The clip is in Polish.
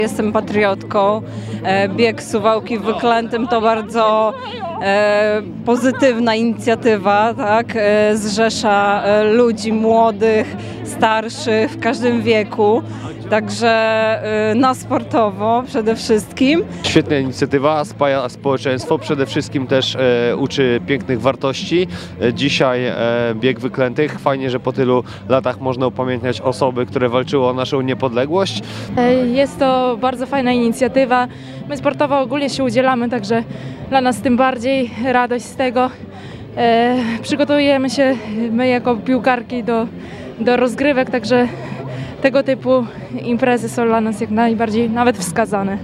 Jestem patriotką. Bieg Suwałki w Wyklętym to bardzo pozytywna inicjatywa, tak? Zrzesza ludzi młodych, starszych, w każdym wieku. Także na sportowo przede wszystkim. Świetna inicjatywa, spaja społeczeństwo, przede wszystkim też uczy pięknych wartości. Dzisiaj bieg Wyklętych. Fajnie, że po tylu latach można upamiętniać osoby, które walczyły o naszą niepodległość. Jest to bardzo fajna inicjatywa. My sportowo ogólnie się udzielamy, także dla nas tym bardziej radość z tego. Przygotowujemy się my jako piłkarki do rozgrywek, także tego typu imprezy są dla nas jak najbardziej nawet wskazane.